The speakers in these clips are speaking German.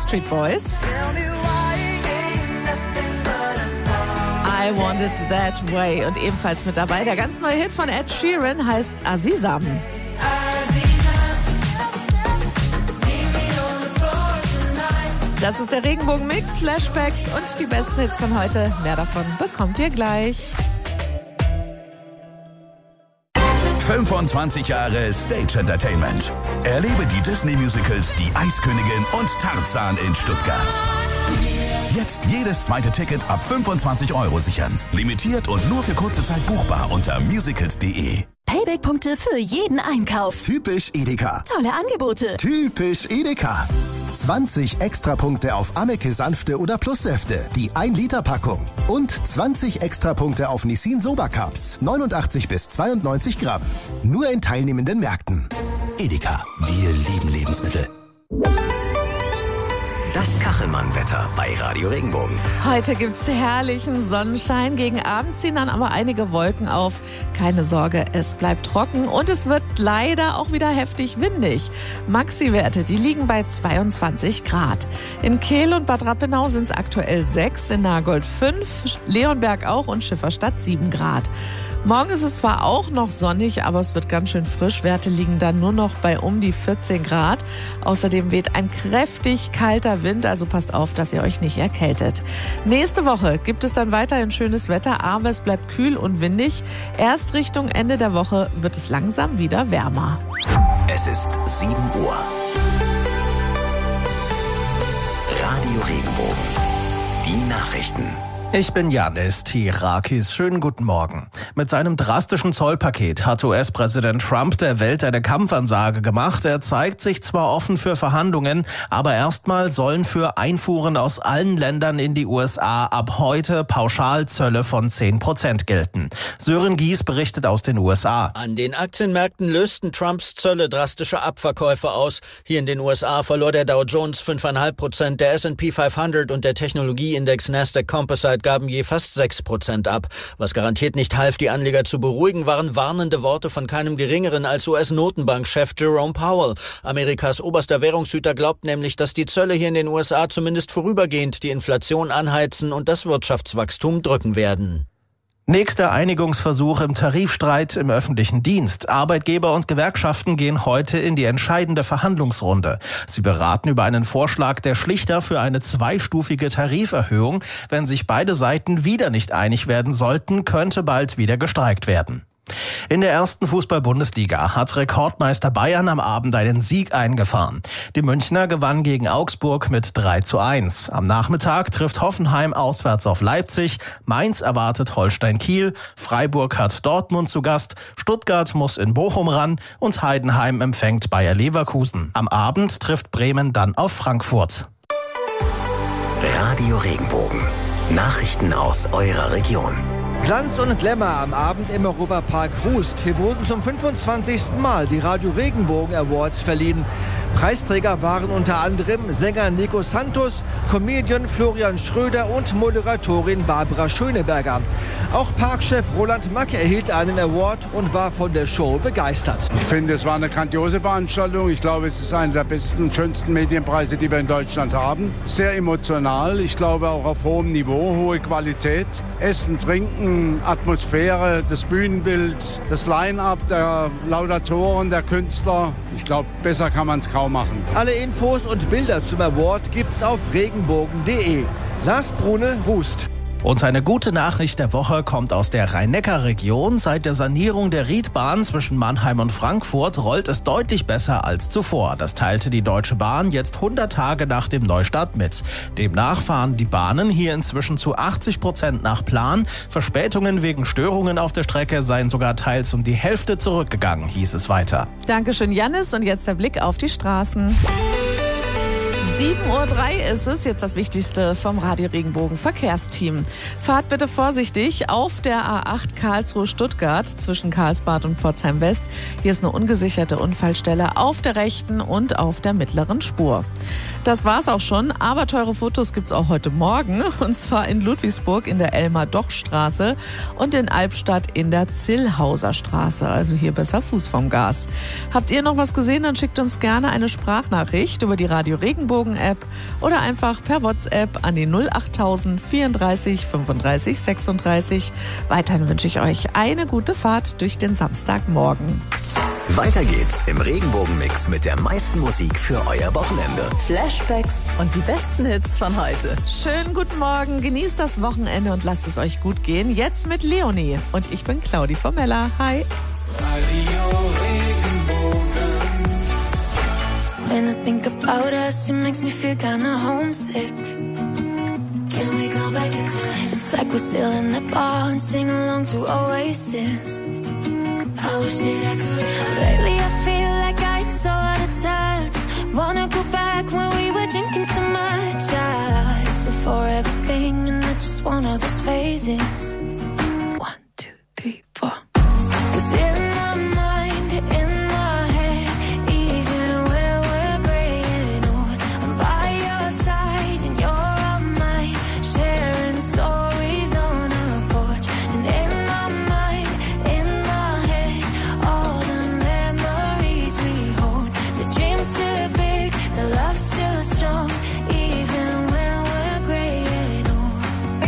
Backstreet Boys. I Want It That Way. Und ebenfalls mit dabei der ganz neue Hit von Ed Sheeran heißt Azizam. Das ist der Regenbogen-Mix, Flashbacks und die besten Hits von heute. Mehr davon bekommt ihr gleich. 25 Jahre Stage Entertainment. Erlebe die Disney-Musicals Die Eiskönigin und Tarzan in Stuttgart. Jetzt jedes zweite Ticket ab 25 € sichern. Limitiert und nur für kurze Zeit buchbar unter musicals.de. Payback-Punkte für jeden Einkauf. Typisch Edeka. Tolle Angebote. Typisch Edeka. 20 Extrapunkte auf Ameke Sanfte oder Plussäfte, die 1-Liter-Packung. Und 20 Extrapunkte auf Nissin Soba Cups, 89 bis 92 Gramm. Nur in teilnehmenden Märkten. Edeka, wir lieben Lebensmittel. Das Kachelmann-Wetter bei Radio Regenbogen. Heute gibt's herrlichen Sonnenschein. Gegen Abend ziehen dann aber einige Wolken auf. Keine Sorge, es bleibt trocken und es wird leider auch wieder heftig windig. Maxi-Werte, die liegen bei 22 Grad. In Kehl und Bad Rappenau sind es aktuell 6, in Nagold 5, Leonberg auch und Schifferstadt 7 Grad. Morgen ist es zwar auch noch sonnig, aber es wird ganz schön frisch. Werte liegen dann nur noch bei um die 14 Grad. Außerdem weht ein kräftig kalter Wind, also passt auf, dass ihr euch nicht erkältet. Nächste Woche gibt es dann weiterhin schönes Wetter, aber es bleibt kühl und windig. Erst Richtung Ende der Woche wird es langsam wieder wärmer. Es ist 7 Uhr. Radio Regenbogen. Die Nachrichten. Ich bin Janis Tirakis. Schönen guten Morgen. Mit seinem drastischen Zollpaket hat US-Präsident Trump der Welt eine Kampfansage gemacht. Er zeigt sich zwar offen für Verhandlungen, aber erstmal sollen für Einfuhren aus allen Ländern in die USA ab heute Pauschalzölle von 10% gelten. Sören Gies berichtet aus den USA. An den Aktienmärkten lösten Trumps Zölle drastische Abverkäufe aus. Hier in den USA verlor der Dow Jones 5,5%, der S&P 500 und der Technologieindex Nasdaq Composite gaben je fast 6% ab. Was garantiert nicht half, die Anleger zu beruhigen, waren warnende Worte von keinem Geringeren als US-Notenbankchef Jerome Powell. Amerikas oberster Währungshüter glaubt nämlich, dass die Zölle hier in den USA zumindest vorübergehend die Inflation anheizen und das Wirtschaftswachstum drücken werden. Nächster Einigungsversuch im Tarifstreit im öffentlichen Dienst. Arbeitgeber und Gewerkschaften gehen heute in die entscheidende Verhandlungsrunde. Sie beraten über einen Vorschlag der Schlichter für eine zweistufige Tariferhöhung. Wenn sich beide Seiten wieder nicht einig werden sollten, könnte bald wieder gestreikt werden. In der ersten Fußball-Bundesliga hat Rekordmeister Bayern am Abend einen Sieg eingefahren. Die Münchner gewannen gegen Augsburg mit 3:1. Am Nachmittag trifft Hoffenheim auswärts auf Leipzig, Mainz erwartet Holstein Kiel, Freiburg hat Dortmund zu Gast, Stuttgart muss in Bochum ran und Heidenheim empfängt Bayer Leverkusen. Am Abend trifft Bremen dann auf Frankfurt. Radio Regenbogen. Nachrichten aus eurer Region. Glanz und Glamour am Abend im Europapark Rust. Hier wurden zum 25. Mal die Radio Regenbogen Awards verliehen. Preisträger waren unter anderem Sänger Nico Santos, Comedian Florian Schröder und Moderatorin Barbara Schöneberger. Auch Parkchef Roland Mack erhielt einen Award und war von der Show begeistert. Ich finde, es war eine grandiose Veranstaltung. Ich glaube, es ist einer der besten und schönsten Medienpreise, die wir in Deutschland haben. Sehr emotional, ich glaube auch auf hohem Niveau, hohe Qualität. Essen, Trinken, Atmosphäre, das Bühnenbild, das Line-up der Laudatoren, der Künstler. Ich glaube, besser kann man es kaum machen. Alle Infos und Bilder zum Award gibt's auf regenbogen.de. Lars Brune, Rust. Und eine gute Nachricht der Woche kommt aus der Rhein-Neckar-Region. Seit der Sanierung der Riedbahn zwischen Mannheim und Frankfurt rollt es deutlich besser als zuvor. Das teilte die Deutsche Bahn jetzt 100 Tage nach dem Neustart mit. Demnach fahren die Bahnen hier inzwischen zu 80% nach Plan. Verspätungen wegen Störungen auf der Strecke seien sogar teils um die Hälfte zurückgegangen, hieß es weiter. Dankeschön, Jannis. Und jetzt der Blick auf die Straßen. 7:03 Uhr ist es, jetzt das Wichtigste vom Radio Regenbogen Verkehrsteam. Fahrt bitte vorsichtig auf der A8 Karlsruhe-Stuttgart zwischen Karlsbad und Pforzheim West. Hier ist eine ungesicherte Unfallstelle auf der rechten und auf der mittleren Spur. Das war's auch schon, aber teure Fotos gibt's auch heute Morgen. Und zwar in Ludwigsburg in der Elmar-Doch-Straße und in Albstadt in der Zillhauser Straße. Also hier besser Fuß vom Gas. Habt ihr noch was gesehen, dann schickt uns gerne eine Sprachnachricht über die Radio Regenbogen-App oder einfach per WhatsApp an die 08000 34 35 36. Weiterhin wünsche ich euch eine gute Fahrt durch den Samstagmorgen. Weiter geht's im Regenbogen-Mix mit der meisten Musik für euer Wochenende. Flashbacks und die besten Hits von heute. Schönen guten Morgen, genießt das Wochenende und lasst es euch gut gehen. Jetzt mit Leonie und ich bin Claudi Formella. Hi. When I think about us, it makes me feel kinda homesick. Can we go back in time? It's like we're still in the bar and sing along to Oasis. I wish that I could. Lately I feel like I'm so out of touch. Wanna go back when we were drinking so much. It's a forever thing and it's just one of those phases. 1, 2, 3, 4. 'Cause in my mind, in my head, even when we're gray and old, I'm by your side and you're on mine, sharing stories on our porch. And in my mind, in my head, all the memories we hold. The dream's still big, the love's still strong, even when we're gray and old.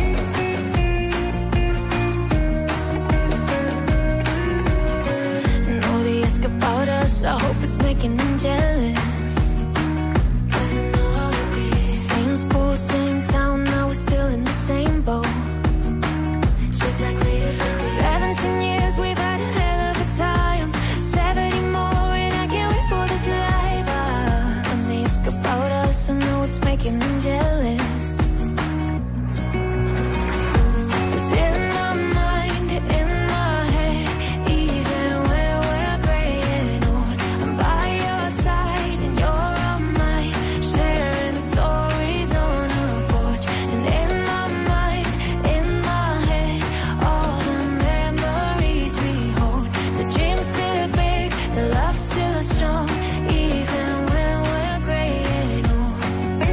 And all they ask about us, I hope it's making them jealous. 'Cause I know how it be. Same school, same town, now we're still in the same boat. Just like we used to be. 17 years, we've had a hell of a time. 70 more, and I can't wait for this life. And they ask about us, I know it's making them jealous. 'Cause in my mind, in my head, even when we're gray and old, I'm by your side and you're on mine, sharing stories on our porch. And in my mind, in my head, all the memories we hold. The dream's still big, the love's still strong, even when we're gray and old.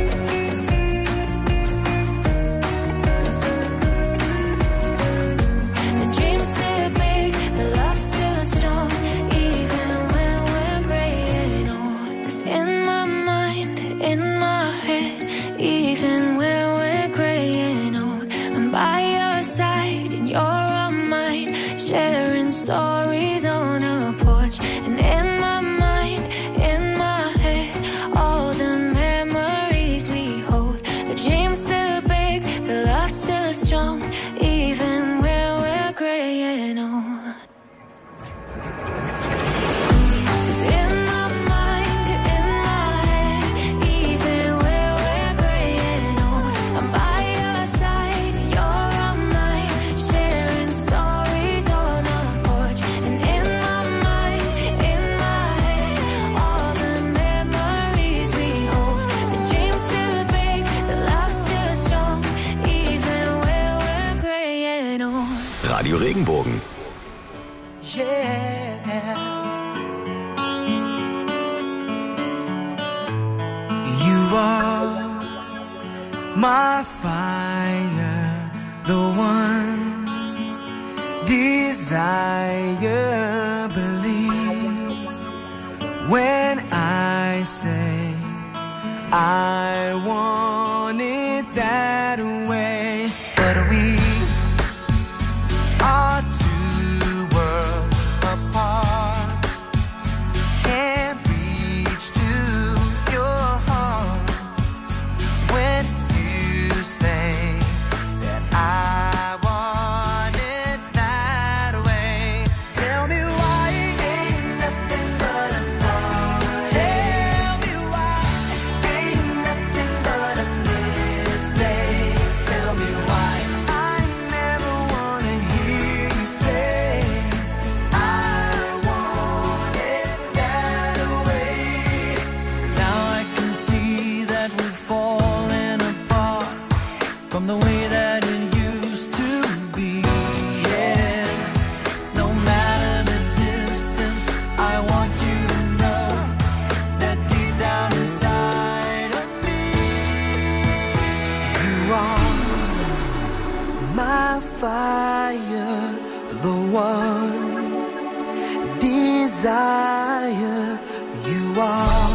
The dream's still big, the love's still strong, even when we're gray and old. 'Cause in my mind, in my head, even when we're gray and old, I'm by your side and you're on mine, sharing stories on our porch. And in my mind, in my head, all the memories we hold. The dream's still big, the love's still strong, even when we're gray and old. 'Cause in my mind, in my head, even when we're gray and old, I'm by your side and you're on mine, sharing stories on our porch. And in my mind, in my head, all the memories we hold. The dream's still big, the love's still strong, even when we're gray and old. Radio Regenbogen. You are my fire, the one desire. Believe when I say I want it that way. But we are two worlds apart. Can't reach to your heart when you say that I want it that way. Tell me why ain't nothing but a thought. Tell me why ain't nothing but a mistake. Tell me why I never wanna hear you say I want it that way. Now I can see that we're falling apart from the way that it used to be. Yeah, no matter the distance, I want you to know that deep down inside of me, fire, the one desire you are.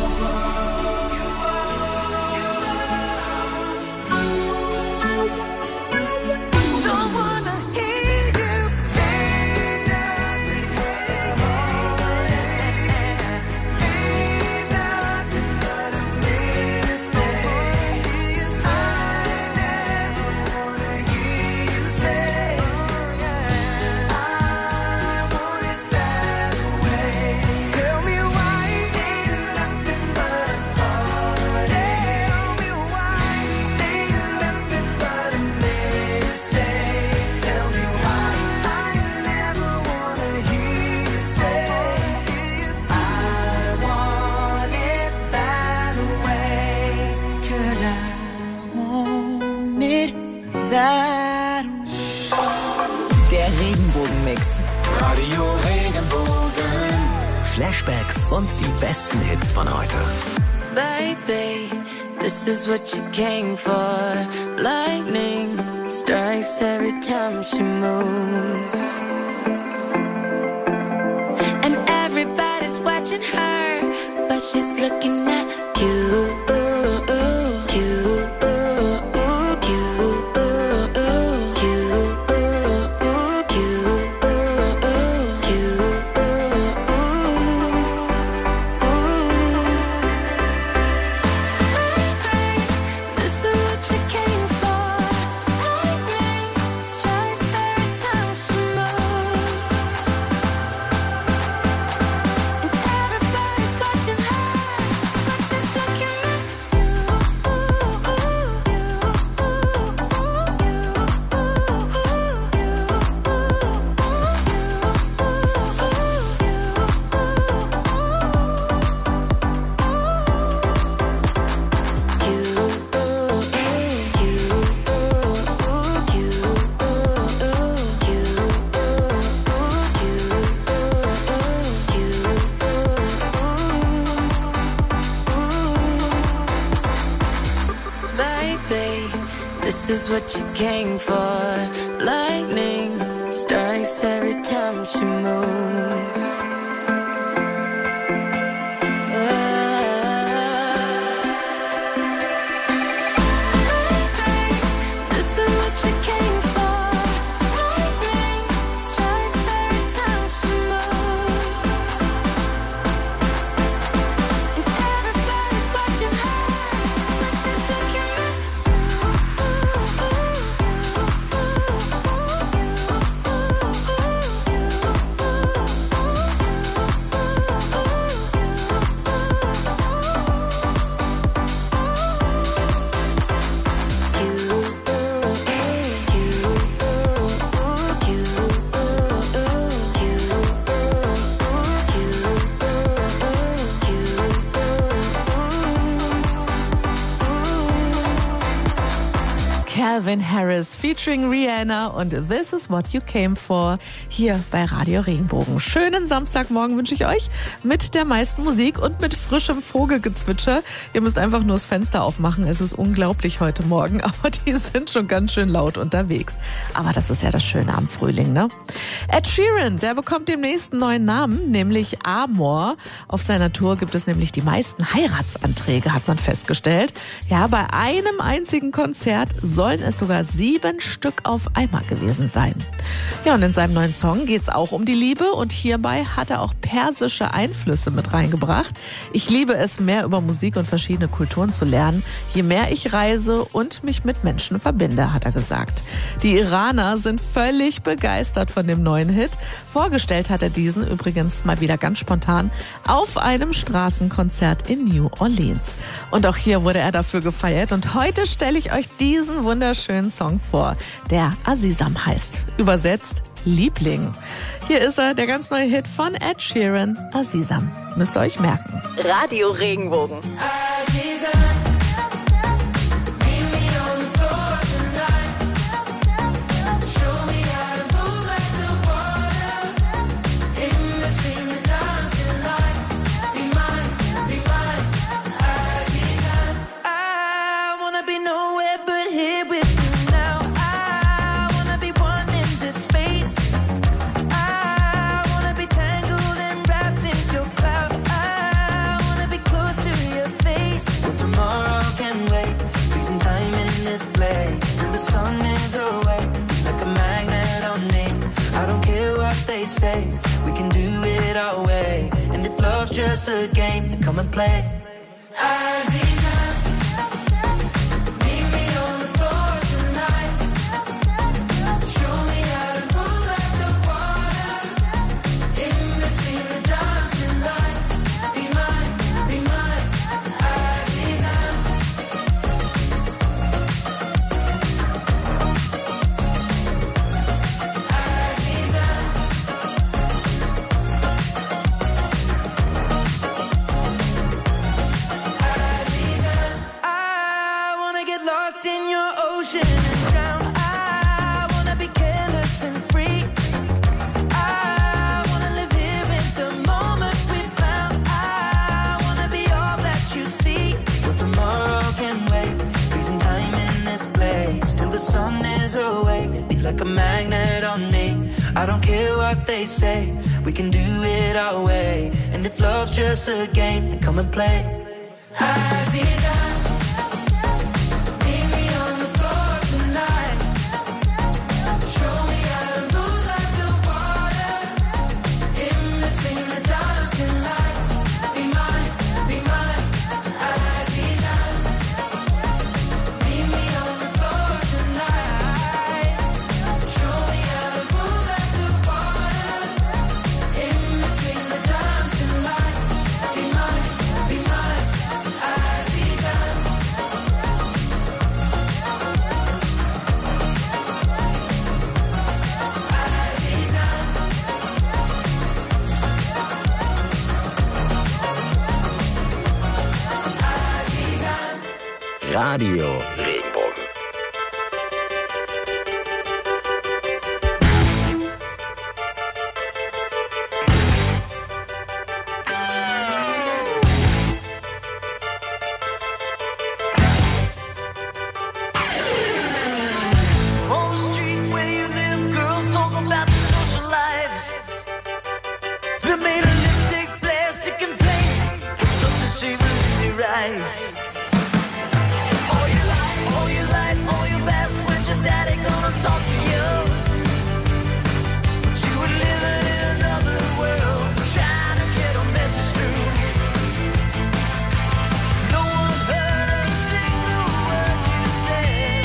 Der Regenbogen-Mix. Radio Regenbogen. Flashbacks und die besten Hits von heute. Baby, this is what you came for. Lightning strikes every time she moves. And everybody's watching her, but she's looking at you. This is what you came for. Lightning strikes every time she moves. Calvin Harris featuring Rihanna und This is what you came for hier bei Radio Regenbogen. Schönen Samstagmorgen wünsche ich euch mit der meisten Musik und mit frischem Vogelgezwitscher. Ihr müsst einfach nur das Fenster aufmachen. Es ist unglaublich heute Morgen, aber die sind schon ganz schön laut unterwegs. Aber das ist ja das Schöne am Frühling, ne? Ed Sheeran, der bekommt demnächst einen neuen Namen, nämlich Amor. Auf seiner Tour gibt es nämlich die meisten Heiratsanträge, hat man festgestellt. Ja, bei einem einzigen Konzert sollen es sogar 7 Stück auf einmal gewesen sein. Ja, und in seinem neuen Song geht's auch um die Liebe und hierbei hat er auch persische Einflüsse mit reingebracht. Ich liebe es, mehr über Musik und verschiedene Kulturen zu lernen, je mehr ich reise und mich mit Menschen verbinde, hat er gesagt. Die Iraner sind völlig begeistert von dem neuen Hit. Vorgestellt hat er diesen übrigens mal wieder ganz spontan auf einem Straßenkonzert in New Orleans. Und auch hier wurde er dafür gefeiert und heute stelle ich euch diesen wunderschönen Song vor, der Azizam heißt. Übersetzt Liebling. Hier ist er, der ganz neue Hit von Ed Sheeran, Azizam. Müsst ihr euch merken. Radio Regenbogen. I wanna be nowhere but here with you now. I wanna be just a game, come and play. Aziza, meet me on the floor tonight. Show me how to move like the water. In between the dancing lights. Be mine, Aziza. Aziza. I wanna get lost in your ocean and drown. I wanna be careless and free. I wanna live here in the moment we found. I wanna be all that you see. But tomorrow can wait. Freezing time in this place till the sun is awake. Be like a magnet on me. I don't care what they say. We can do it our way. And if love's just a game, then come and play. Aziza, meet me on the floor tonight. Show me how to move like the water. In between the dancing lights. Be mine, Aziza. Meet me on the floor tonight. Show me how to move like the water. In between the dancing lights. Be mine, Aziza. Radio Regenbogen. On the street where you live, girls talk about their social lives. They're made of lipstick, plastic, and paint. Such a savory rise. All your life, all your past. When's your daddy gonna talk to you? But you were living in another world, trying to get a message through. No one heard a single word you said.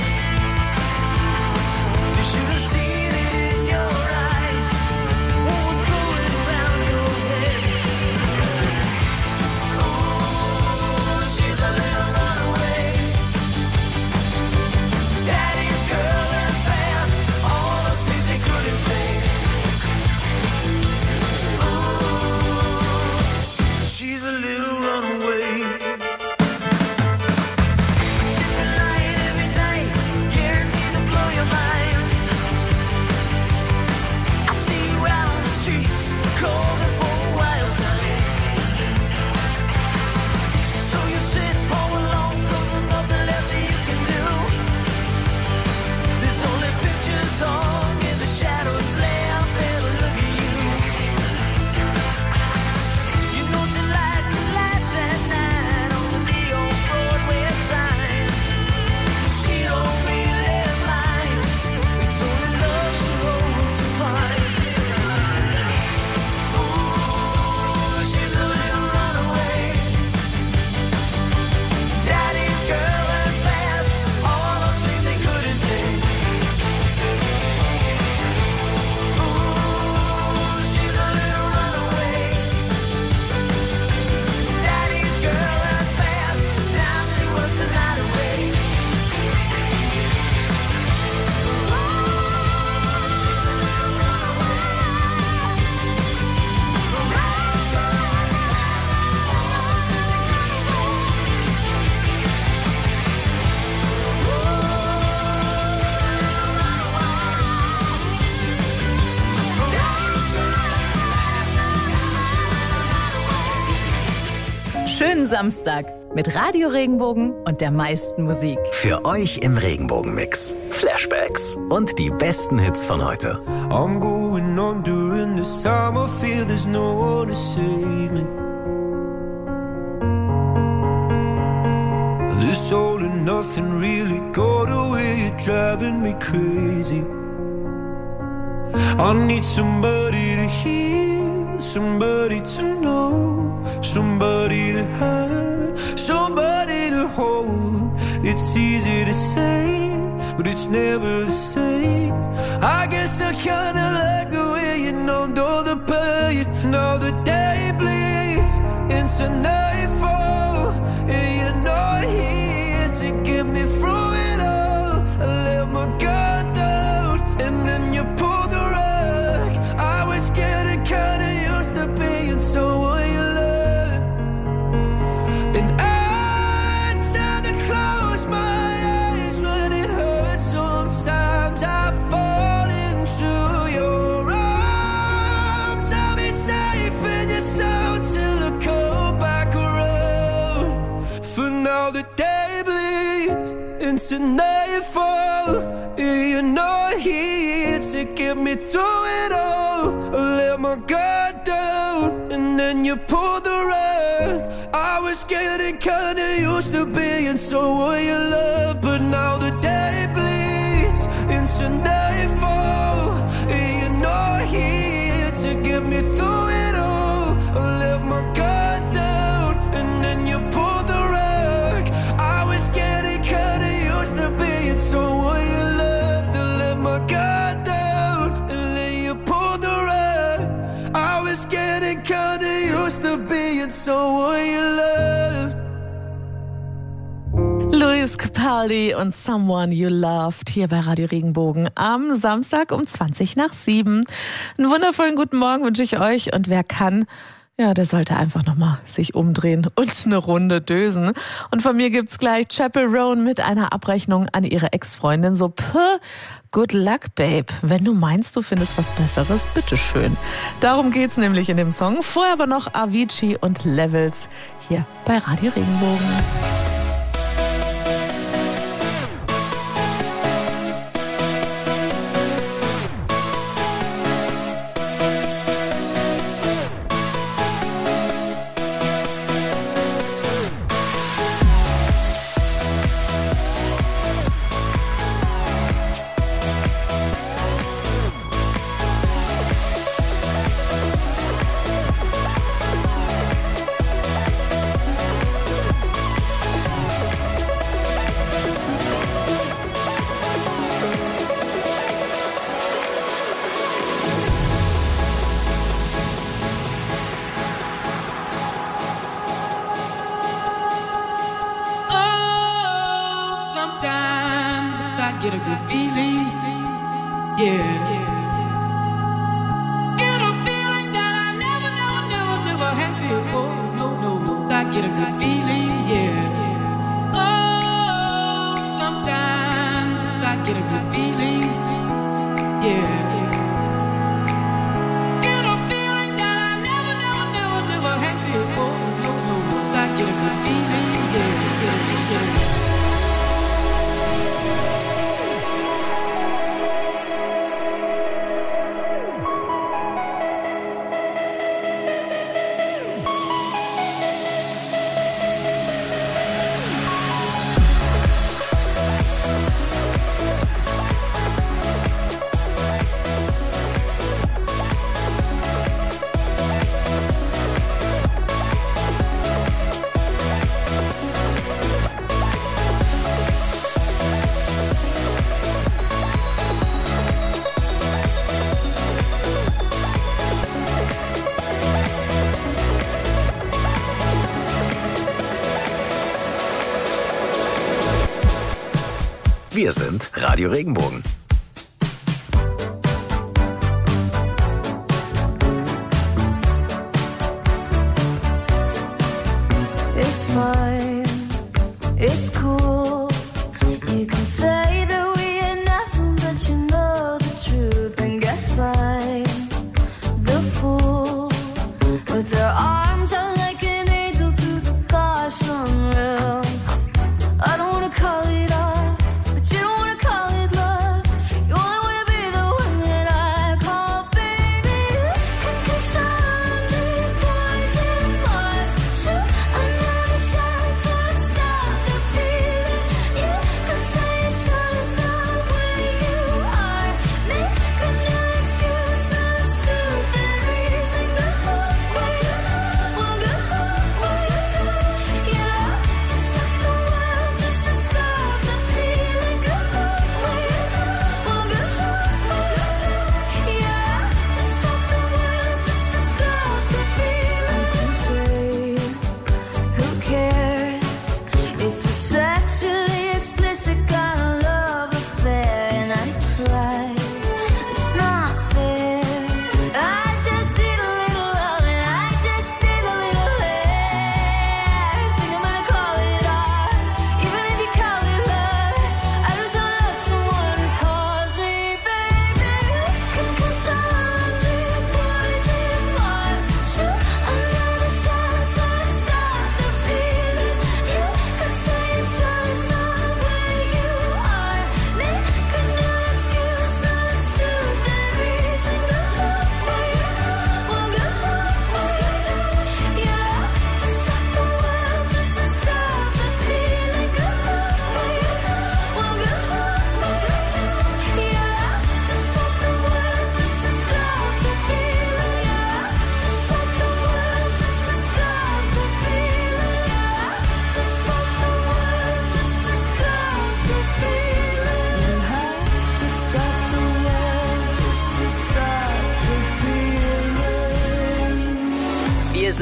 You should have seen it in your eyes. What was going around your head? Oh, she's a little runaway. Daddy's girl and fast. All those things they couldn't say. Oh, she's a little runaway. Different light every night, guaranteed to blow your mind. I see you out on the streets, calling for a wild time. So you sit home alone, 'cause there's nothing left that you can do. There's only pictures hung in the shadows left there to look at you. You know she likes the lights at night on the neon Broadway sign. She don't really mind. It's only love she hopes to find. Ooh, she's a little runaway. Daddy's girl and fast. All those things they couldn't say. Ooh, she's a little runaway. Daddy's girl and fast. Now she wants the night away. Schönen Samstag mit Radio Regenbogen und der meisten Musik. Für euch im Regenbogenmix. Flashbacks und die besten Hits von heute. I'm going on during this time. I feel there's no one to save me. This all and nothing really got away. You're driving me crazy. I need somebody to hear somebody to know, somebody to have, somebody to hold. It's easy to say, but it's never the same. I guess I kinda like the way you numbed all the pain. Now the day bleeds into nightfall, and you're not here to get me through it all. I let my guard down, and then you pulled the rug. I was getting kinda used to being someone you loved, and I tend to close my eyes when it hurts. Sometimes I fall into your arms. I'll be safe in your soul till I come back around. For now the day bleeds into nightfall, and you're not here to get me through it all. I let my guard down, and then you pulled the rug. I was getting kinda used to being someone you love, but now the day bleeds into nightfall, and you're not here to get me through it all. I let my guard down, and then you pulled the rug. I was getting kinda used to being someone you loved. I let my guard down, and then you pulled the rug. I was getting kinda used to being someone you loved. Lewis Capaldi und Someone You Loved hier bei Radio Regenbogen am Samstag um 7:20. Einen wundervollen guten Morgen wünsche ich euch, und wer kann, ja, der sollte einfach nochmal sich umdrehen und eine Runde dösen. Und von mir gibt's gleich Chappell Roan mit einer Abrechnung an ihre Ex-Freundin. So, good luck, babe. Wenn du meinst, du findest was Besseres, bitteschön. Darum geht's nämlich in dem Song. Vorher aber noch Avicii und Levels hier bei Radio Regenbogen. Get a good feeling, yeah. Get a feeling that I never had before. No, I get a good feeling, yeah. Oh, sometimes I get a good feeling, yeah. Get a feeling that I never had before. No, I get a good feeling, yeah. Wir sind Radio Regenbogen. It's fine, it's cool. You can say that we ain't nothing, but you know the truth. And guess I'm the fool. With their arms out like an angel through the car sunroof. I don't wanna call it off, but you don't wanna call it love.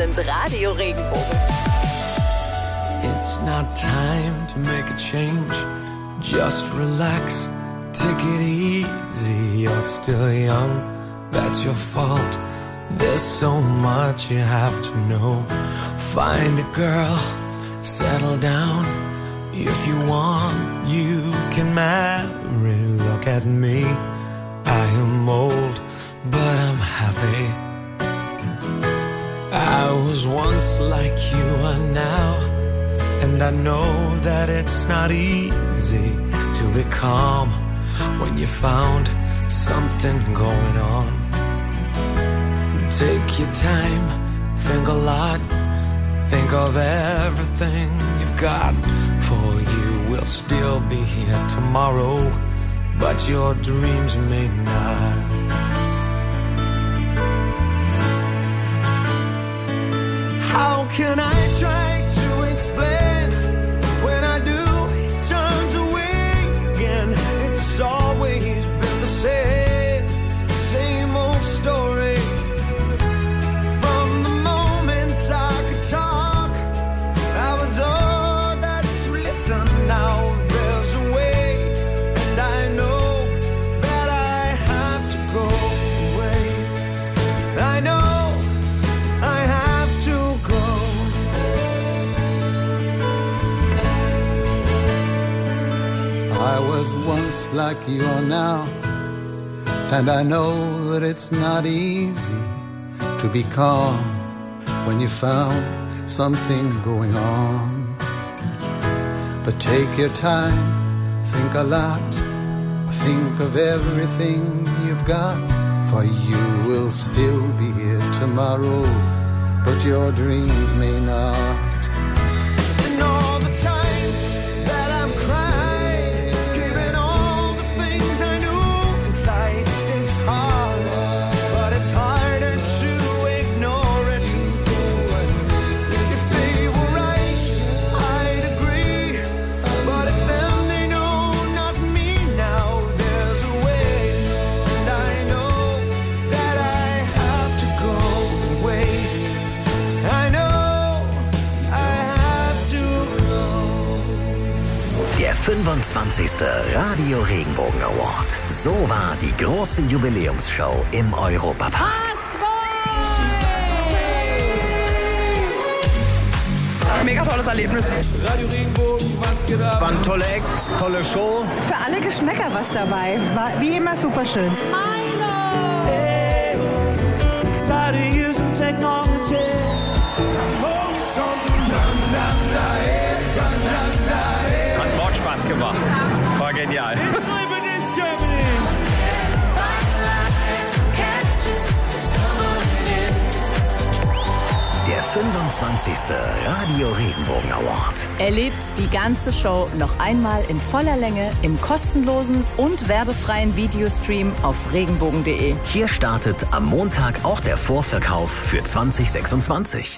sind Radio Regenbogen. It's not time to make a change. Just relax, take it easy. You're still young, that's your fault. There's so much you have to know. Find a girl, settle down. If you want, you can marry. Look at me, I am old, but I'm happy. I was once like you are now, and I know that it's not easy to be calm when you found something going on. Take your time, think a lot, think of everything you've got. For you will still be here tomorrow, but your dreams may not. How can I try to explain when I do, he turns away again? It's always been the same old story. From the moment I could talk, I was all that to listen. Now there's a way, and I know that I have to go away. I know I have to go. I was once like you are now, and I know that it's not easy to be calm when you found something going on. But take your time, think a lot, think of everything you've got, for you will still be here tomorrow, but your dreams may not. And all the times that I'm crying, giving all the things I knew inside, it's hard, but it's harder to ignore it. If they were right, I'd agree, but it's them they know, not me. Now there's a way, and I know that I have to go away. I know I have to go. Der 25. Radio Regenbogen Award. So war die große Jubiläumsshow im Europapark. Mega tolles Erlebnis. Radio Regenbogen, was geht ab? Waren tolle Acts, tolle Show. Für alle Geschmäcker was dabei. War wie immer super schön. Tired of using technology. Hat Mordspaß gemacht. War genial. Der 25. Radio Regenbogen Award. Erlebt die ganze Show noch einmal in voller Länge im kostenlosen und werbefreien Videostream auf regenbogen.de. Hier startet am Montag auch der Vorverkauf für 2026.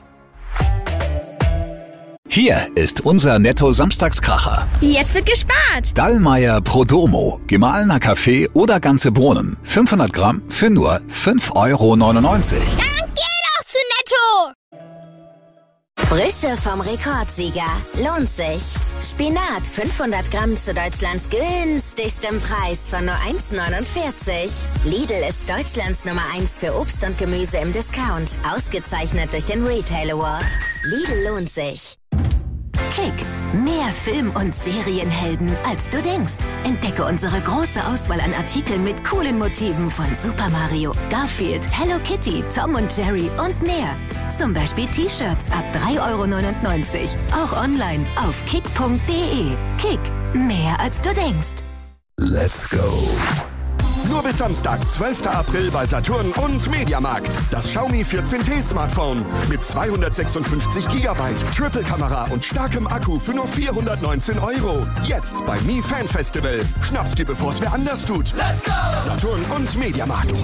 Hier ist unser Netto-Samstagskracher. Jetzt wird gespart. Dallmayr Prodomo. Gemahlener Kaffee oder ganze Bohnen. 500 Gramm für nur 5,99 €. Dann geh doch zu Netto. Frische vom Rekordsieger. Lohnt sich. Spinat 500 Gramm zu Deutschlands günstigstem Preis von nur 1,49 €. Lidl ist Deutschlands Nummer 1 für Obst und Gemüse im Discount. Ausgezeichnet durch den Retail Award. Lidl lohnt sich. Kick. Mehr Film- und Serienhelden, als du denkst. Entdecke unsere große Auswahl an Artikeln mit coolen Motiven von Super Mario, Garfield, Hello Kitty, Tom und Jerry und mehr. Zum Beispiel T-Shirts ab 3,99 €. Auch online auf kick.de. Kick. Mehr als du denkst. Let's go. Nur bis Samstag, 12. April bei Saturn und Mediamarkt. Das Xiaomi 14T Smartphone mit 256 GB, Triple-Kamera und starkem Akku für nur 419 €. Jetzt bei Mi Fan Festival. Schnapp's dir, bevor's wer anders tut. Let's go! Saturn und Mediamarkt.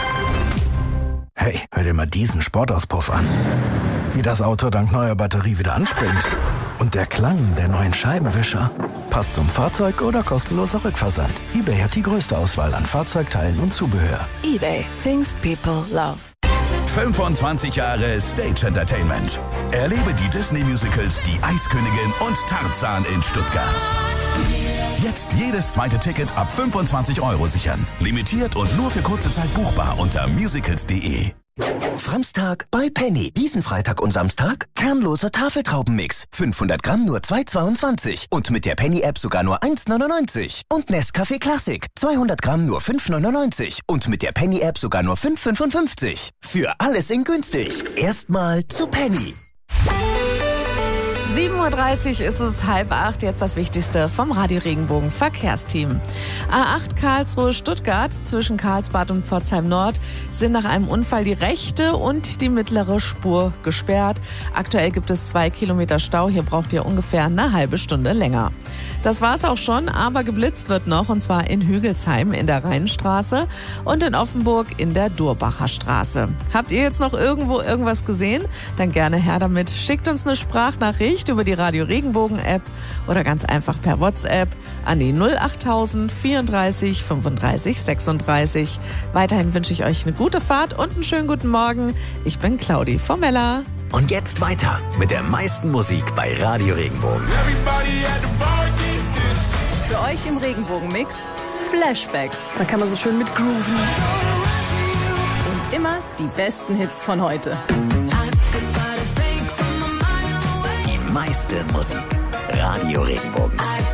Hey, hör dir mal diesen Sportauspuff an. Wie das Auto dank neuer Batterie wieder anspringt. Und der Klang der neuen Scheibenwischer. Passt zum Fahrzeug oder kostenloser Rückversand. eBay hat die größte Auswahl an Fahrzeugteilen und Zubehör. eBay. Things people love. 25 Jahre Stage Entertainment. Erlebe die Disney-Musicals Die Eiskönigin und Tarzan in Stuttgart. Jetzt jedes zweite Ticket ab 25 € sichern. Limitiert und nur für kurze Zeit buchbar unter musicals.de. Framstag bei Penny. Diesen Freitag und Samstag kernloser Tafeltraubenmix. 500 Gramm nur 2,22. Und mit der Penny-App sogar nur 1,99. Und Nescafé Classic. 200 Gramm nur 5,99. Und mit der Penny-App sogar nur 5,55. Für alles in günstig. Erstmal zu Penny. 7:30 Uhr ist es, 7:30, jetzt das Wichtigste vom Radio Regenbogen Verkehrsteam. A8 Karlsruhe-Stuttgart zwischen Karlsbad und Pforzheim Nord sind nach einem Unfall die rechte und die mittlere Spur gesperrt. Aktuell gibt es 2 Kilometer Stau, hier braucht ihr ungefähr eine halbe Stunde länger. Das war's auch schon, aber geblitzt wird noch, und zwar in Hügelsheim in der Rheinstraße und in Offenburg in der Durbacher Straße. Habt ihr jetzt noch irgendwo irgendwas gesehen? Dann gerne her damit. Schickt uns eine Sprachnachricht über die Radio Regenbogen App oder ganz einfach per WhatsApp an die 08000 34 35 36. Weiterhin wünsche ich euch eine gute Fahrt und einen schönen guten Morgen. Ich bin Claudi Formella. Und jetzt weiter mit der meisten Musik bei Radio Regenbogen. Für euch im Regenbogen-Mix Flashbacks. Da kann man so schön mit grooven. Und immer die besten Hits von heute. Die meiste Musik. Radio Regenbogen.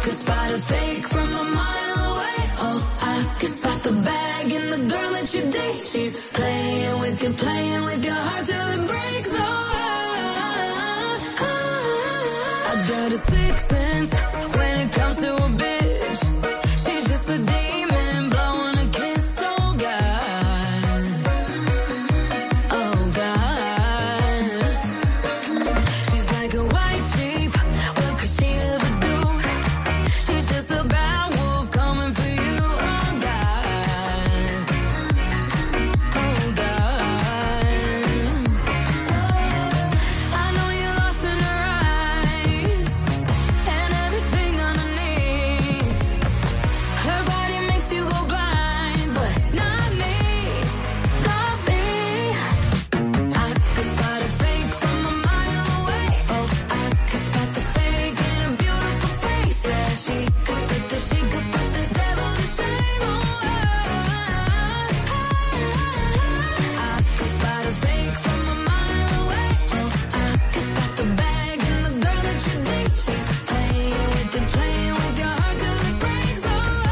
Got a sixth sense when it comes to a bitch. She's just a demon blowing a kiss. Oh God, oh God. She's like a white sheep. What could she ever do? She's just a bad wolf coming for you. Oh God, oh God. I know you're lost in her eyes. And everything underneath, her body makes you go blind, but not me, not me. I could spot a fake from a mile away. Oh, I could spot the fake in a beautiful face. Yeah, she could put the devil to shame. Oh, I could spot a fake from a mile away. Oh, I could spot the bag and the girl that you date. She's playing with your heart till it breaks.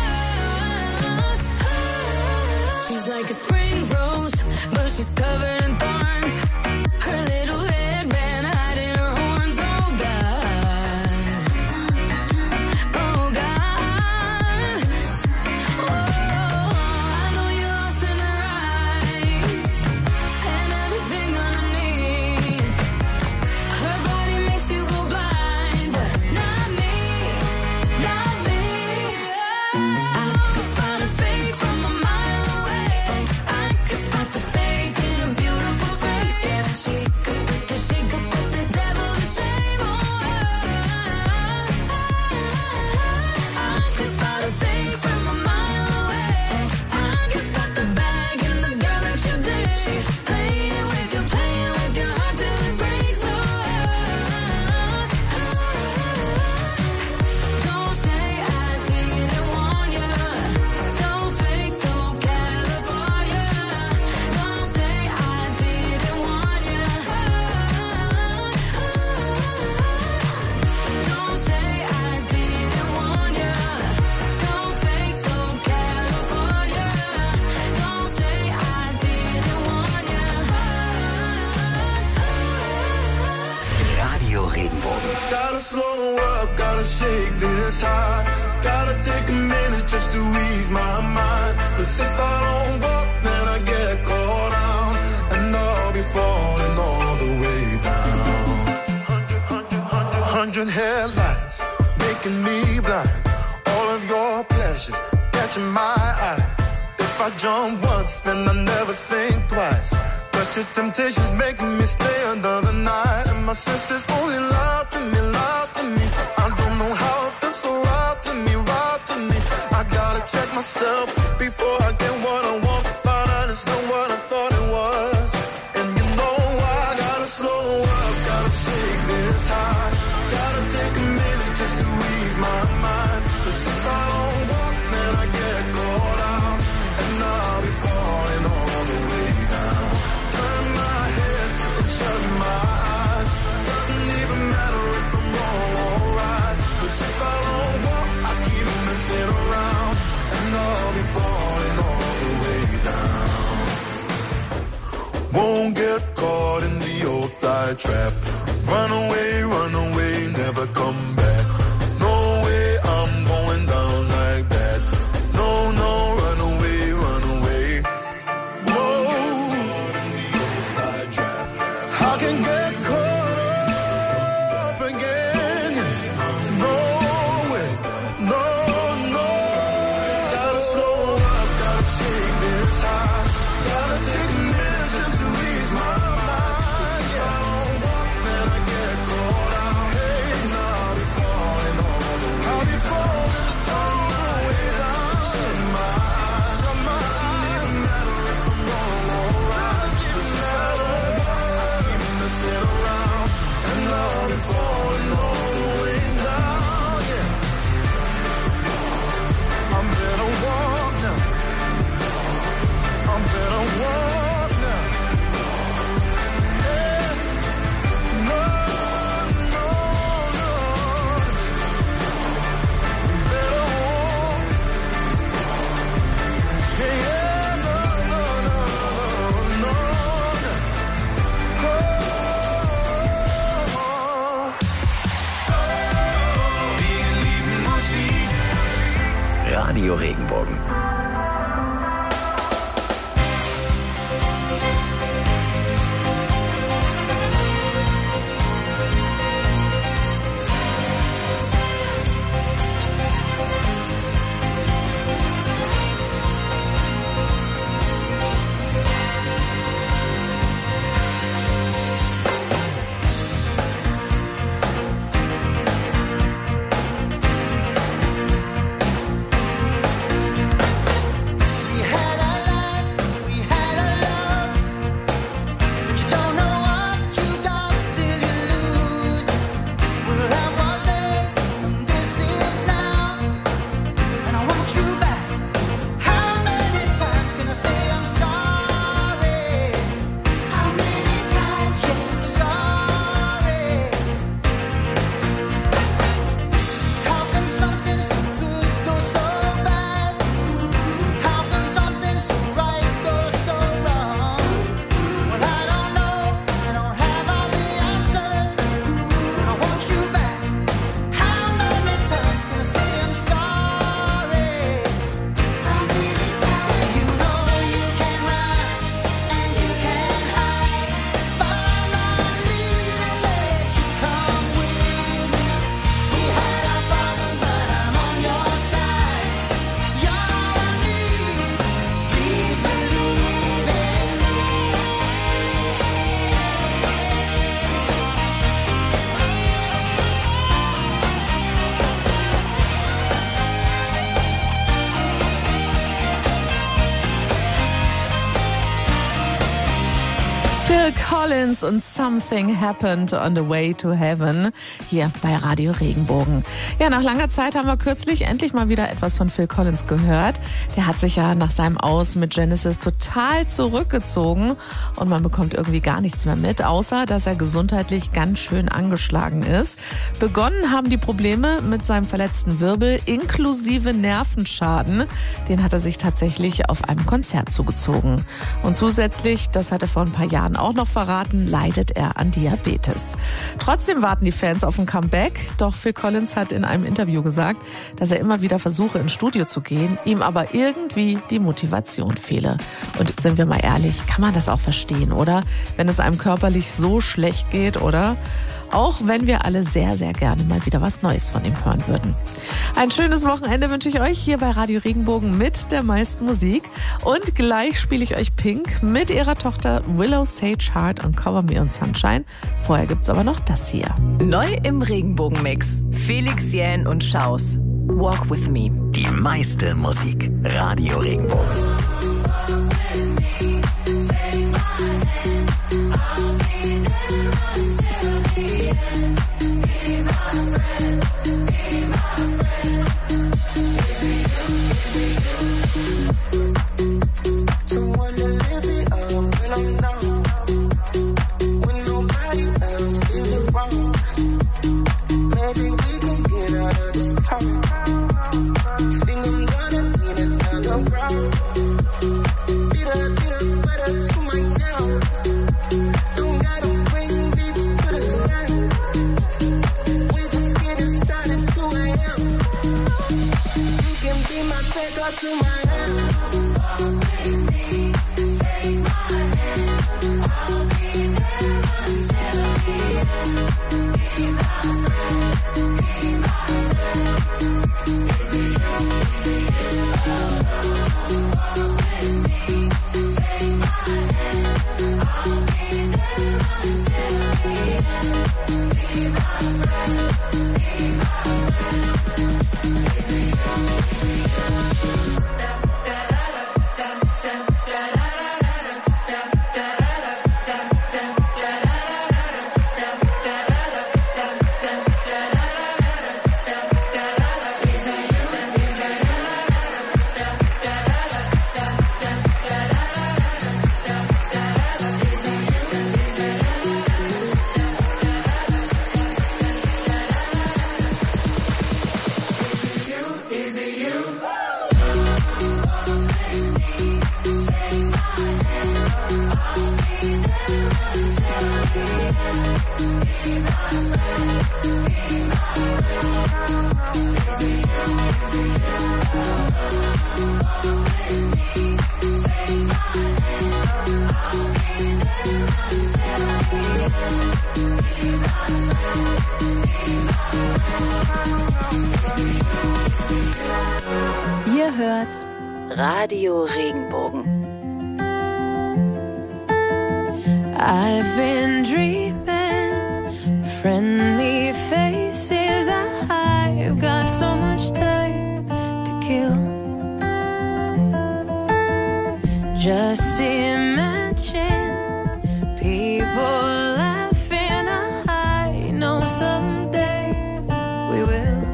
Oh, she's like a spring rose, but she's covered in thorns. Her little headband hiding her horns. Oh God, oh God. Oh, I know you're lost in her eyes and everything underneath. Her body makes you go blind, but not me, not me. I could spot a fake from a mile away. I could spot the fake in a beautiful face. Yeah, she could put the devil to shame. Oh, I could spot a fake from a mile away. I could spot the bag and the girl that you date. She's playing with your heart till it breaks. Oh, don't say I didn't warn ya. So fake, so California. Don't say I didn't warn ya. Don't say I didn't warn ya. So fake, so California. Don't say I didn't warn ya. Radio Regenbogen. Gotta slow up, gotta shake this high. Gotta take a minute just to ease my mind. 'Cause if I don't walk, then I get caught out. And I'll be falling all the way down. 100 headlights, making me blind. All of your pleasures, catching my eye. If I jump once, then I never think twice. But your temptation's making me stay another night. And my senses only lie to me, lie to me. I don't know how it feels so right to me, right to me. I gotta check myself before I get what I want. Find out it's not what I thought it was. And you Don't get caught in the old fly trap. Run away, never come back. No way, I'm going down like that. No, run away. No, I can get caught up again. No way, no. Gotta slow up, gotta shake this high. Gotta take a minute just to ease my mind. If I don't walk, then I get caught out. Hey, now I'll be falling all the way. I'll be falling all the way down. Shut my eyes. Doesn't matter if I'm wrong or right. Just matter what I keep messing around. And I'll be falling all the way down. Yeah. I'm better walk now. I'm better walk now. Yeah. No. Better walk. Yeah, no. Radio Regenbogen. Phil Collins und Something Happened on the Way to Heaven hier bei Radio Regenbogen. Ja, nach langer Zeit haben wir kürzlich endlich mal wieder etwas von Phil Collins gehört. Der hat sich ja nach seinem Aus mit Genesis total zurückgezogen und man bekommt irgendwie gar nichts mehr mit, außer dass er gesundheitlich ganz schön angeschlagen ist. Begonnen haben die Probleme mit seinem verletzten Wirbel inklusive Nervenschaden. Den hat er sich tatsächlich auf einem Konzert zugezogen. Und zusätzlich, das hat er vor ein paar Jahren auch noch verraten, leidet er an Diabetes. Trotzdem warten die Fans auf ein Comeback, doch Phil Collins hat in einem Interview gesagt, dass er immer wieder versuche, ins Studio zu gehen, ihm aber irgendwie die Motivation fehle. Und sind wir mal ehrlich, kann man das auch verstehen, oder? Wenn es einem körperlich so schlecht geht, oder? Auch wenn wir alle sehr, sehr gerne mal wieder was Neues von ihm hören würden. Ein schönes Wochenende wünsche ich euch hier bei Radio Regenbogen mit der meisten Musik. Und gleich spiele ich euch Pink mit ihrer Tochter Willow Sage Hart und Cover Me on Sunshine. Vorher gibt's aber noch das hier. Neu im Regenbogenmix. Felix Jähn und Schaus. Walk with me. Die meiste Musik. Radio Regenbogen. and take her to my hand. With me, take my hand. I'll be there until the end. Be my friend, be my friend. Is it you, is it you? Walk with me, take my hand. I'll be there until the end. Be my friend, be my friend. Is it you, is it you? Ihr hört Radio Regenbogen. I've been dreaming, friendly faces. I've got so much time to kill. Just imagine people laughing. I know someday we will.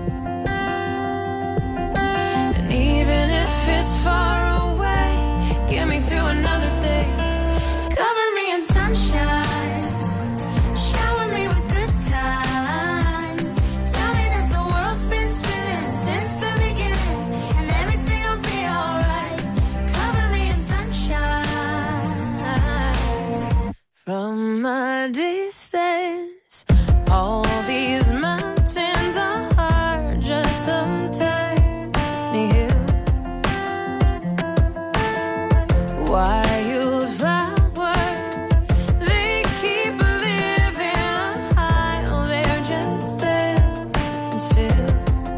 And even if it's far away, get me through another day. Cover me in sunshine, shower me with good times. Tell me that the world's been spinning since the beginning, and everything will be alright. Cover me in sunshine. From a distance, all these mountains are just some tiny hills. Wildflowers, they keep living high. Oh, they're just there and still.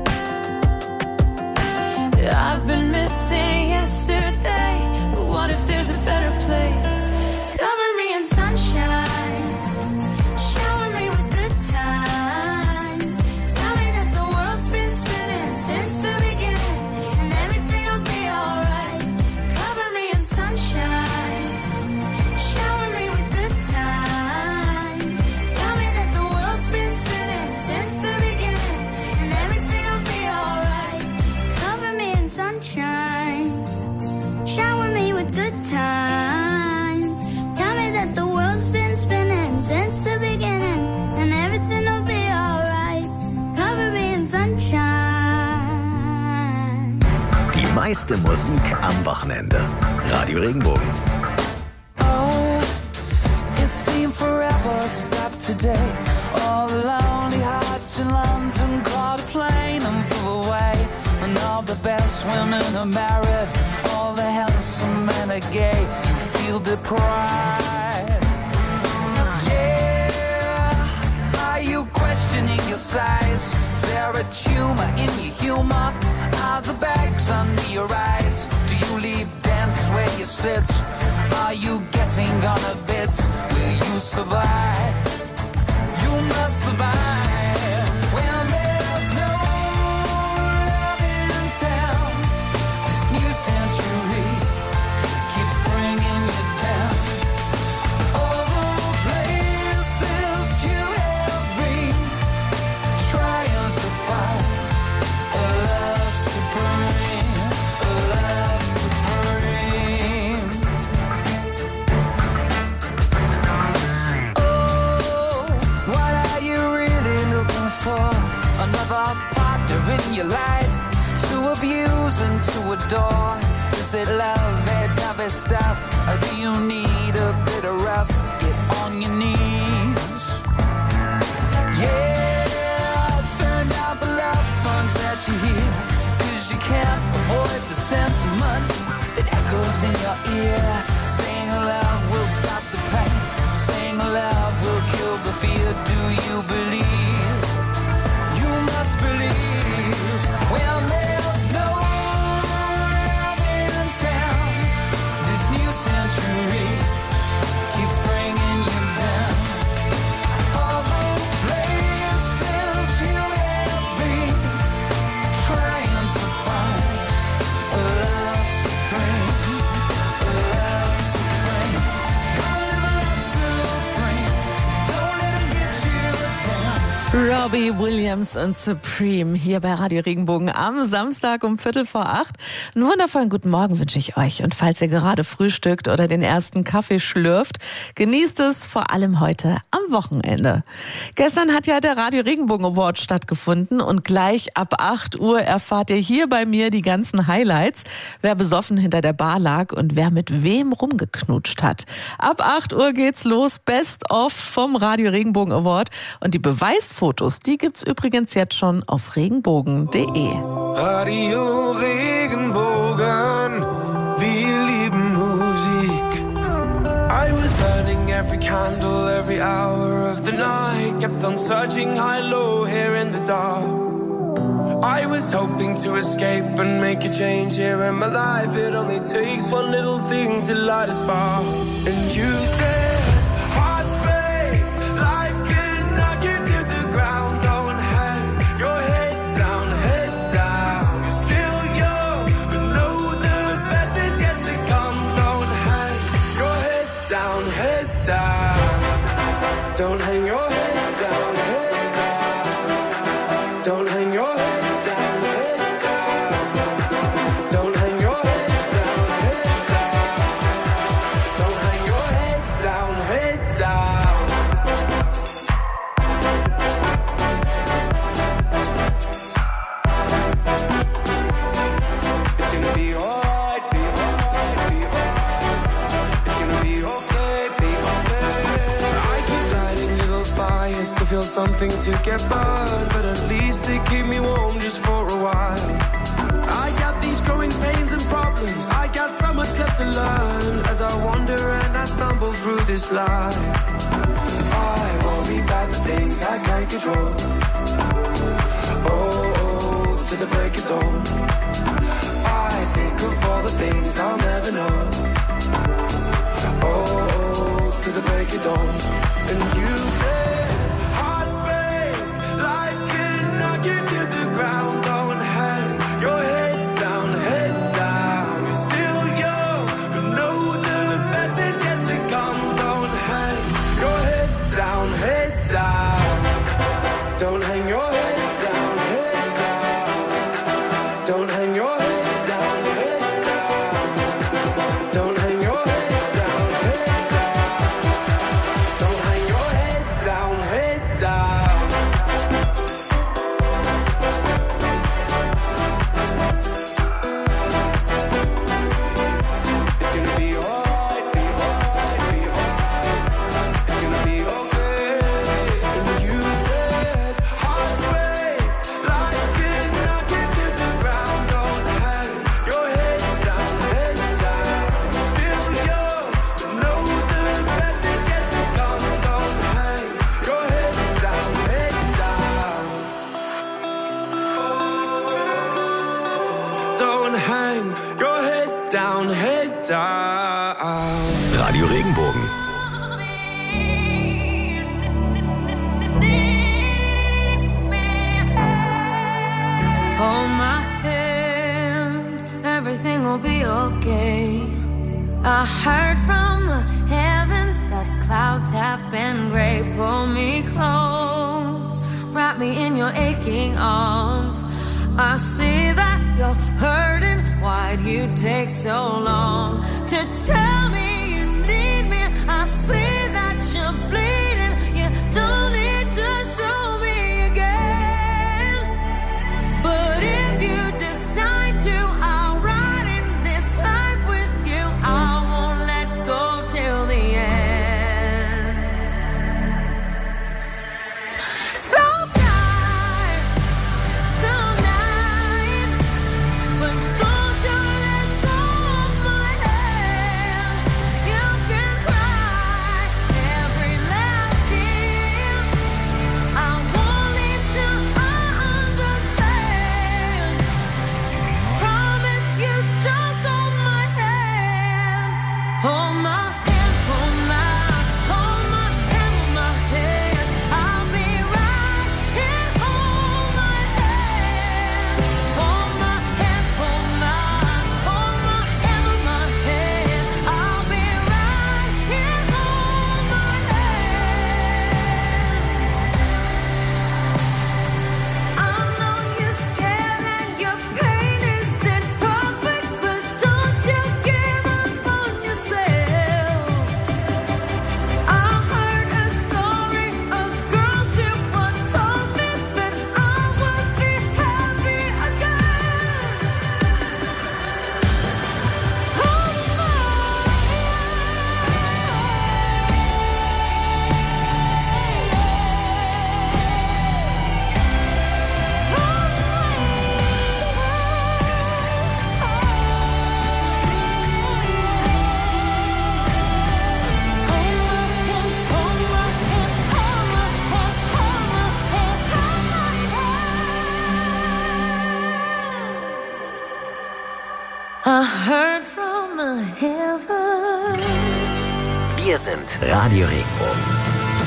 I've been missing yesterday, but what if there's a better place? Cover me in sunshine, shower me with good times. Tell me that the world's been spinning since the beginning, and everything will be alright. Cover me in sunshine, shower me with good times. Tell me that the world's been spinning since the beginning, and everything will be alright. Cover me in sunshine, shower me with good times. Tell me that the world's been spinning since the beginning, and everything will be alright. Cover me in sunshine. Die meiste Musik am Wochenende. Radio Regenbogen. Oh, it seemed forever stopped today. All the lonely hearts in London caught a plane and flew away. And all the best women are married, all the handsome men are gay. You feel deprived. Yeah, are you questioning your size? Is there a tumor in your humor? Are the bags under your eyes? Do you leave dance where you sit? Are you getting on a bit? Will you survive? You must survive when there's no love in town. This new century keeps bringing you down. All the places you have been, trying to find a love supreme, a love supreme. Oh, what are you really looking for? Another partner in your life to abuse and to adore? Is it love, that dovey stuff? Or do you need a bit of rough? Get on your knees. Yeah, turn down the love songs that you hear, 'cause you can't avoid echoes in your ear. Saying love will stop the pain. Saying love will kill the fear. Do you believe? You must believe. When there's no love in town, this new century keeps bringing you down. All the places you have been, trying to find a love supreme, a love supreme. Gonna live a love supreme. Don't let 'em get you down. Robbie Williams und Supreme hier bei Radio Regenbogen am Samstag um 7:45. Einen wundervollen guten Morgen wünsche ich euch. Und falls ihr gerade frühstückt oder den ersten Kaffee schlürft, genießt es vor allem heute am Wochenende. Gestern hat ja der Radio Regenbogen Award stattgefunden und gleich ab 8 Uhr erfahrt ihr hier bei mir die ganzen Highlights, wer besoffen hinter der Bar lag und wer mit wem rumgeknutscht hat. Ab 8 Uhr geht's los, Best of vom Radio Regenbogen Award und die Beweisfotos, die gibt's übrigens jetzt schon auf regenbogen.de. Radio Regenbogen, wir lieben Musik. I was burning every candle, every hour of the night. Kept on searching high, low, here in the dark. I was hoping to escape and make a change here in my life. It only takes one little thing to light a spark. And you said, hearts break, life can knock you to the ground. Don't hang your head down, head down. You're still young, but know the best is yet to come. Don't hang your head down, head down. Don't hang your head down, head down. Don't hang your head down, head down. Don't hang your head down, head down. Don't hang your head down, head down. It's gonna be alright, be alright, be alright. It's gonna be okay, be okay. I keep lighting little fires to feel something to get burned, but at least they keep me warm just for a while. I got these growing pains and problems. I got so much left to learn as I wander and I stumble through this life. I worry about the things I can't control. Oh, to the break of dawn. I think of all the things I'll never know. Oh, to the break of dawn. And you say, hearts break, life can knock you to the ground. Don't hang your head down, head down. You're still young, but know the best is yet to come. Don't hang your head down, head down. Don't hang your head down, head down. Don't hang your head down, head down. Don't hang your head down, head down. Don't hang your head down, head down. It's gonna be alright, be alright, be alright. It's gonna be okay. And you said, hearts break, life can knock you to the ground. Don't hang your head down, head down. Still young, but know the best is yet to come. Don't hang your head down, head down. Don't hang your head down, head down. Radio Regenbogen. Hold my hand, everything will be okay. I heard from the heavens that clouds have been gray. Pull me close, wrap me in your aching arms. I see that you're hurting. Why'd you take so long to tell me you need me? I see that you're bleeding. You don't need to show me again. But if you decide to, I'll ride in this life with you. I won't let go till the end. So tired tonight, but don't you let go of my hand. I heard from the heavens. Wir sind Radio Regenbogen.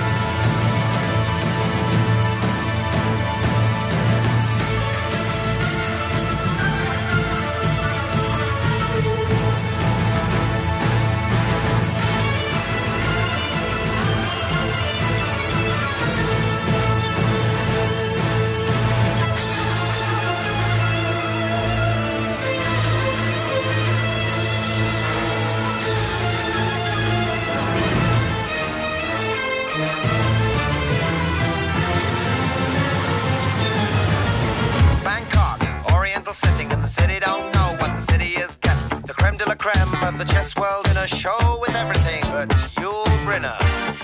Sitting in the city, don't know what the city is getting. The creme de la creme of the chess world in a show with everything but Yul Brynner.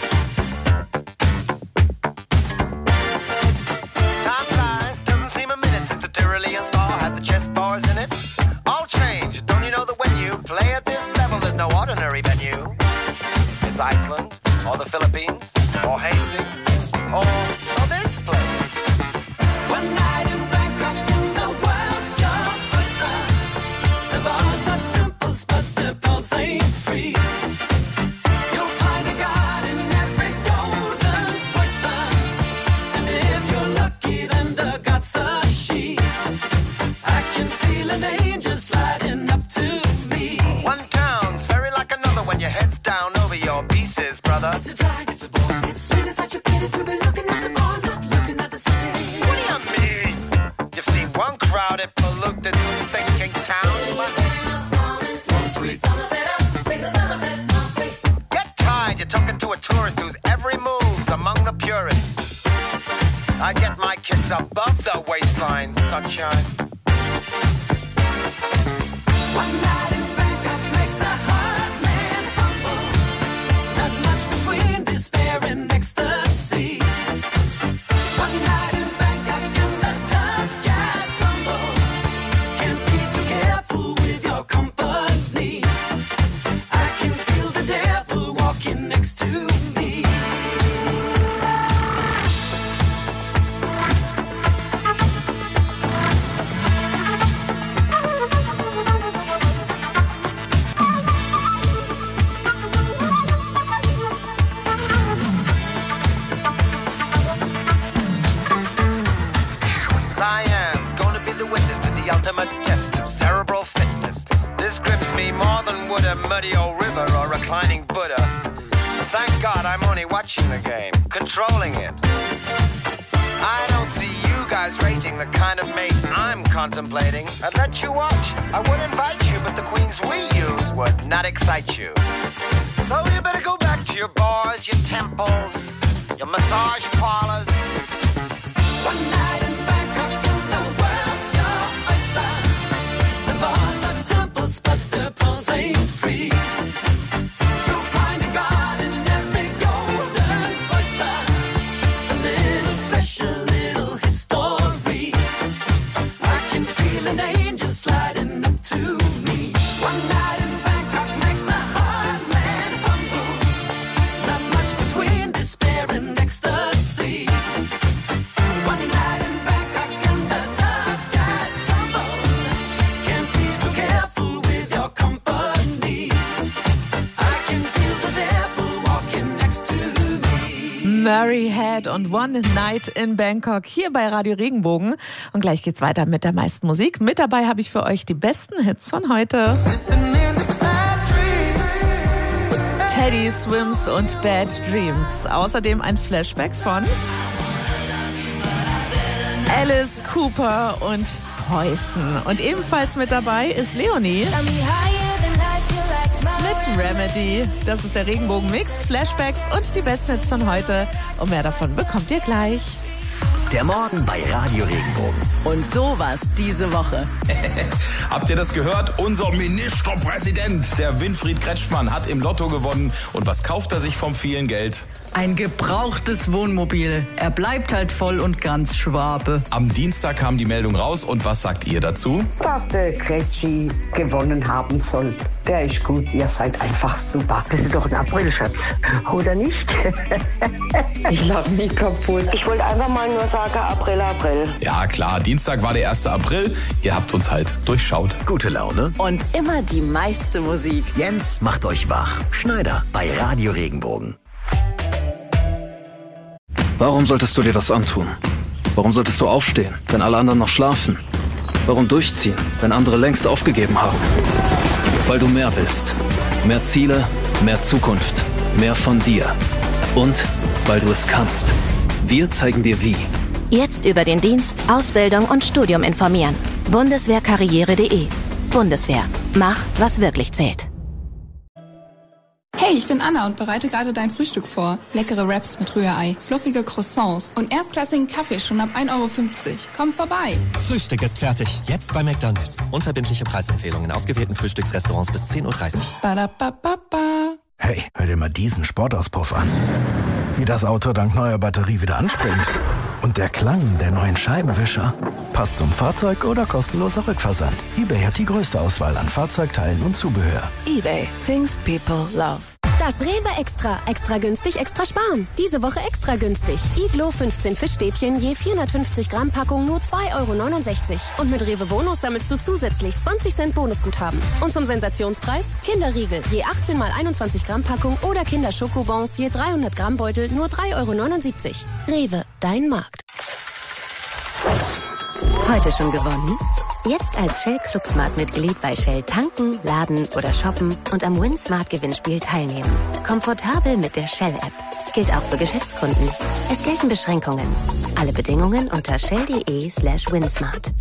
Time flies, doesn't seem a minute since the Tyrolean Spa had the chess bars in it. All change, don't you know that when you play at this level, there's no ordinary venue? It's Iceland, or the Philippines, or Hastings, or this place. One night in Bangkok, the world's your oyster. The bars are temples, but the pulse ain't free. You'll find a god in every golden oyster. And if you're lucky, then the god's a she. I can feel an angel sliding up to me. One town's very like another when your head's down over your pieces, brother. It's a drag, it's a bore, it's really such a pity to be looking at the bar, not looking at the city. What do you mean? You've seen one crowded, polluted, thinking town. Get tired, you're talking to a tourist whose every move's among the purists. I get my kids above the waistline, sunshine. One night in Bangkok makes a hard man humble. Not much between despair and ecstasy. One night in Bangkok and the tough guys crumble. Can't be too careful with your company. I can feel the devil walking next to me. Cyan's gonna be the witness to the ultimate test of cerebral fitness. This grips me more than would a muddy old river or reclining Buddha. But thank God I'm only watching the game, controlling it. I don't see you guys rating the kind of mate I'm contemplating. I'd let you watch, I would invite you, but the queens we use would not excite you. So you better go back to your bars, your temples, your massage parlors. One night in Bangkok and the world's your oyster. The bars are temples, but the pulse ain't free. You'll find a god in every golden oyster. A little special, little history. I can feel an angel sliding up to me. One night in Bangkok makes a hard man humble. Not much between despair and ecstasy. One night in Bangkok and the tough guys tumble. Can't be too careful with your company. I can feel the devil walking next to me. Murray Head und One Night in Bangkok hier bei Radio Regenbogen. Und gleich geht's weiter mit der meisten Musik. Mit dabei habe ich für euch die besten Hits von heute. Teddy Swims und Bad Dreams. Außerdem ein Flashback von Alice Cooper und Poison. Und ebenfalls mit dabei ist Leonie mit Remedy. Das ist der Regenbogen-Mix, Flashbacks und die besten Hits von heute. Und mehr davon bekommt ihr gleich. Der Morgen bei Radio Regenbogen. Und sowas diese Woche. Habt ihr das gehört? Unser Ministerpräsident, der Winfried Kretschmann, hat im Lotto gewonnen. Und was kauft er sich vom vielen Geld? Ein gebrauchtes Wohnmobil. Er bleibt halt voll und ganz Schwabe. Am Dienstag kam die Meldung raus und was sagt ihr dazu? Dass der Gretschi gewonnen haben soll. Der ist gut, ihr seid einfach super. Das ist doch ein April-Schatz, oder nicht? Ich lach mich kaputt. Ich wollte einfach mal nur sagen, April. Ja klar, Dienstag war der 1. April. Ihr habt uns halt durchschaut. Gute Laune. Und immer die meiste Musik. Jens macht euch wach. Schneider bei Radio Regenbogen. Warum solltest du dir das antun? Warum solltest du aufstehen, wenn alle anderen noch schlafen? Warum durchziehen, wenn andere längst aufgegeben haben? Weil du mehr willst. Mehr Ziele, mehr Zukunft, mehr von dir. Und weil du es kannst. Wir zeigen dir wie. Jetzt über den Dienst, Ausbildung und Studium informieren. Bundeswehrkarriere.de. Bundeswehr. Mach, was wirklich zählt. Hey, ich bin Anna und bereite gerade dein Frühstück vor. Leckere Wraps mit Rührei, fluffige Croissants und erstklassigen Kaffee schon ab 1,50 €. Komm vorbei. Frühstück ist fertig. Jetzt bei McDonald's. Unverbindliche Preisempfehlungen in ausgewählten Frühstücksrestaurants bis 10:30 Uhr. Badabababa. Hey, hör dir mal diesen Sportauspuff an. Wie das Auto dank neuer Batterie wieder anspringt. Und der Klang der neuen Scheibenwischer. Passt zum Fahrzeug oder kostenloser Rückversand. eBay hat die größte Auswahl an Fahrzeugteilen und Zubehör. eBay. Things people love. Das Rewe Extra. Extra günstig, extra sparen. Diese Woche extra günstig. Iglo 15 Fischstäbchen je 450 Gramm Packung nur 2,69 €. Und mit Rewe Bonus sammelst du zusätzlich 20 Cent Bonusguthaben. Und zum Sensationspreis Kinderriegel je 18 mal 21 Gramm Packung oder Kinderschokobons je 300 Gramm Beutel nur 3,79 €. Rewe, dein Markt. Heute schon gewonnen? Jetzt als Shell Club Smart Mitglied bei Shell tanken, laden oder shoppen und am Win Smart Gewinnspiel teilnehmen. Komfortabel mit der Shell App. Gilt auch für Geschäftskunden. Es gelten Beschränkungen. Alle Bedingungen unter shell.de/winsmart.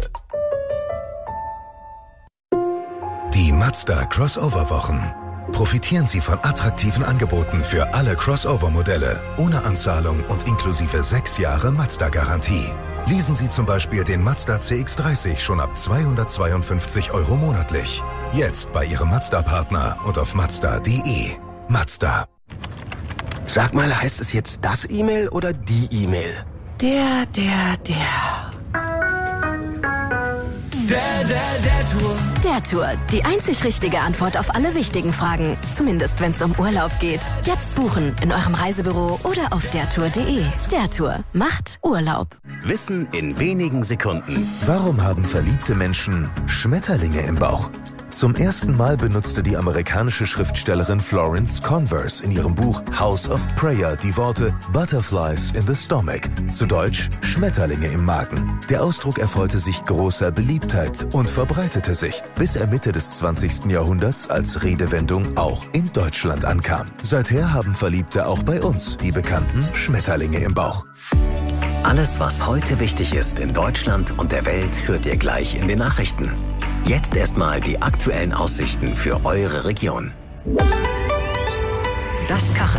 Die Mazda Crossover-Wochen. Profitieren Sie von attraktiven Angeboten für alle Crossover-Modelle, ohne Anzahlung und inklusive 6 Jahre Mazda-Garantie. Leasen Sie zum Beispiel den Mazda CX-30 schon ab 252 € monatlich. Jetzt bei Ihrem Mazda-Partner und auf Mazda.de. Mazda. Sag mal, heißt es jetzt das E-Mail oder die E-Mail? Der Tour. Der Tour. Die einzig richtige Antwort auf alle wichtigen Fragen. Zumindest, wenn es um Urlaub geht. Jetzt buchen in eurem Reisebüro oder auf dertour.de. Der Tour macht Urlaub. Wissen in wenigen Sekunden. Warum haben verliebte Menschen Schmetterlinge im Bauch? Zum ersten Mal benutzte die amerikanische Schriftstellerin Florence Converse in ihrem Buch House of Prayer die Worte Butterflies in the Stomach, zu Deutsch Schmetterlinge im Magen. Der Ausdruck erfreute sich großer Beliebtheit und verbreitete sich, bis er Mitte des 20. Jahrhunderts als Redewendung auch in Deutschland ankam. Seither haben Verliebte auch bei uns die bekannten Schmetterlinge im Bauch. Alles, was heute wichtig ist in Deutschland und der Welt, hört ihr gleich in den Nachrichten. Jetzt erstmal die aktuellen Aussichten für eure Region. Das Kacheln.